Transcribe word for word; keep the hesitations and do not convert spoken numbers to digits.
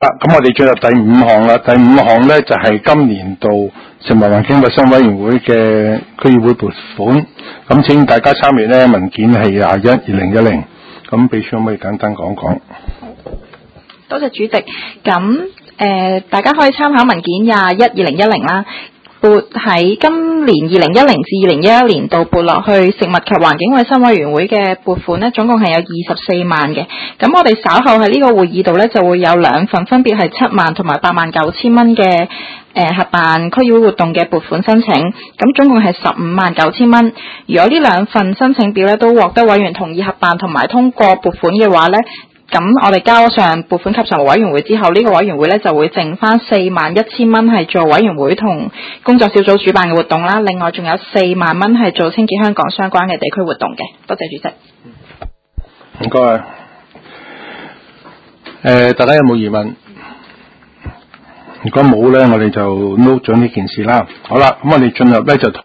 咁我哋進入第五項啦。第五項咧就係、是、今年度食物環境衞生委員會嘅區議會撥款。咁請大家參閱咧文件係廿一二零一零。咁秘書可唔可以簡單講講？ 多謝主席。咁誒、呃，大家可以參考文件廿一二零一零啦。撥喺今年二零一零至二零一一年度撥落去食物及環境衛生委員會嘅撥款呢，總共係有二十四萬嘅。咁我哋稍後喺呢個會議度呢，就會有兩份，分別係七萬同埋八萬九千蚊嘅誒合辦區議會活動嘅撥款申請。咁總共係十五萬九千蚊。如果呢兩份申請表呢都獲得委員同意合辦同埋通過撥款嘅話呢，咁我哋交上撥款及常務委員會之後，呢、這個委員會咧就會剩翻四萬一千蚊係做委員會同工作小組主辦嘅活動啦。另外仲有四萬蚊係做清潔香港相關嘅地區活動嘅。多謝主席。唔該。誒、 呃，大家有冇疑問？如果冇咧，我哋就 note 咗呢件事啦。好啦，咁我哋進入咧就討